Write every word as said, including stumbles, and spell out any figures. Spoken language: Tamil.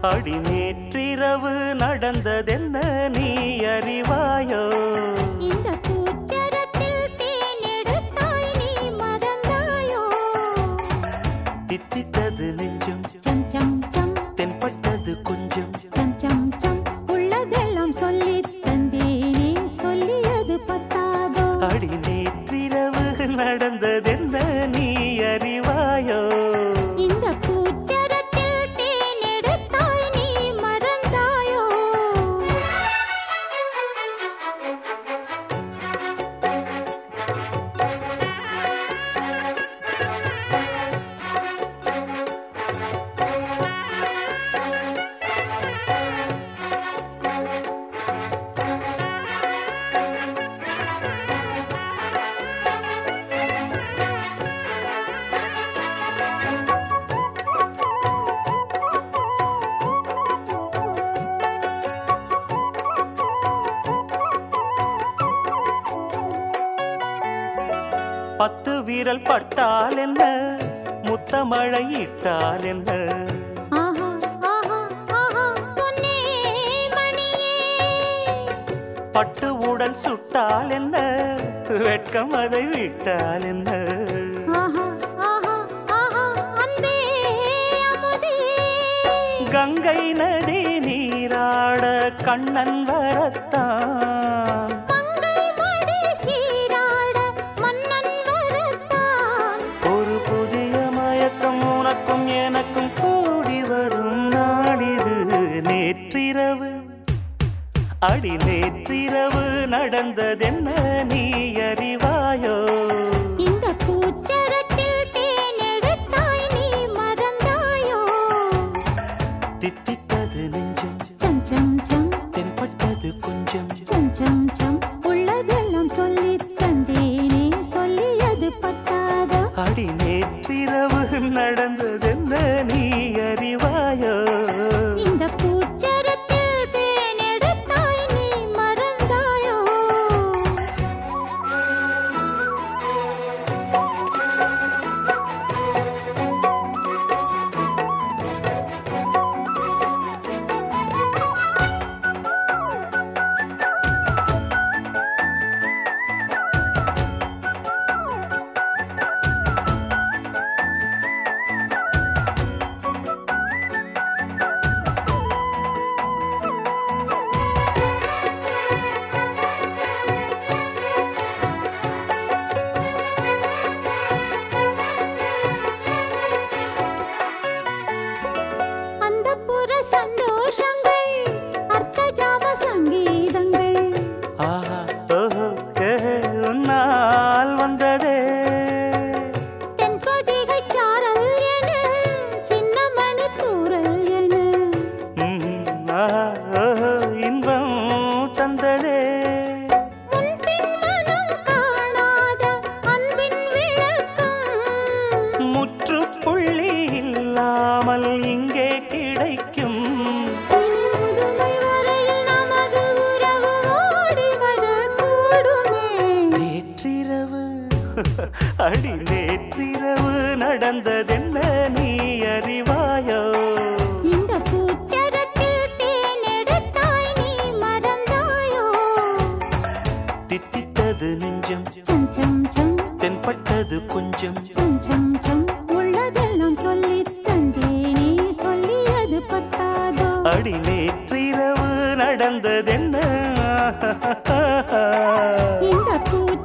அடி நேற்றிரவு நடந்ததென்ன நீ அறிவாயோ? இந்த பூச்சரத்தில் தேனெடுத்தாய் நீ மறந்தாயோ? தித்தித்தது நெஞ்சம் சம் சம் சம் தென்பட்டது கொஞ்சம் சம் சம் சம் உள்ளதெல்லாம் சொல்லி தந்தேனே சொல்லியது பத்தாதோ? அடி நேற்றிரவு நடந்ததென்ன நீ அறிவாயோ? இந்த பூச்சரத்தில் தேனெடுத்தாய் நீ மறந்தாயோ? பத்து வீரல் பட்டால் என்ன, முத்தமழை இட்டால் என்ன? ஆஹா ஆஹா ஆஹா பொன்னே மணியே, பட்டு உடல் சுட்டால் என்ன, வெட்கம் அதை விட்டால் என்ன? ஆஹா ஆஹா ஆஹா அன்பே அமுதே, கங்கை நதி நீராட கண்ணன் வரத்தான், மங்கை மடி சீராட மன்னன் வரத்தான். ஒரு புதிய மயக்கம் உனக்கும் எனக்கும் கூடி வரும் நாடிது. நேற்றிரவு அடி நேற்றிரவு நடந்ததென்ன நீ அறிவாயோ? இந்த பூச்சரத்தில் தேனெடுத்தாய் நீ மறந்தாயோ? தித்தித்தது நெஞ்சம் சம் சம் சம் தென்பட்டது கொஞ்சம் சம் சம் சம் உள்ளதெல்லாம் சொல்லி தந்தேனே சொல்லியது பத்தாதோ? அடி நேற்றிரவு நடந்ததென்ன நீ அறிவாயோ? இந்த பூச்சரத்தில் தேனெடுத்தாய் நீ மறந்தாயோ? அந்தப்புற சந்தோஷங்கள் அர்த்தஜாம சங்கீதங்கள் ஆஹா ஓஹோ ஏஹே, உன்னால் வந்ததே தென்பொதிகை சாரல் என சின்னமணி தூறல் என ம், ஆஹா ஓஹோ இன்பம் தந்ததே. முன்பின் மனம் காணாத அன்பின் விளக்கம் முற்றுப்புள்ளி இல்லாமல் இங்கே கிடைக்கும். இனி முதுமை வரையில் நமது உறவு ஓடி வரக்கூடுமே. நேற்றிரவு அடி நேற்றிரவு நடந்ததென்ன நீ அறிவாயோ? இந்த பூச்சரத்தில் தேனெடுத்தாய் நீ மறந்தாயோ? தித்தித்தது நெஞ்சம் சம் சம் சம் தென்பட்டது கொஞ்சம் சம் சம் சம் உள்ளதெல்லாம் சொல்லி தந்தேனே சொல்லியது பத்தாதோ? அடி நேற்றிரவு நடந்ததென்ன? இந்த பூ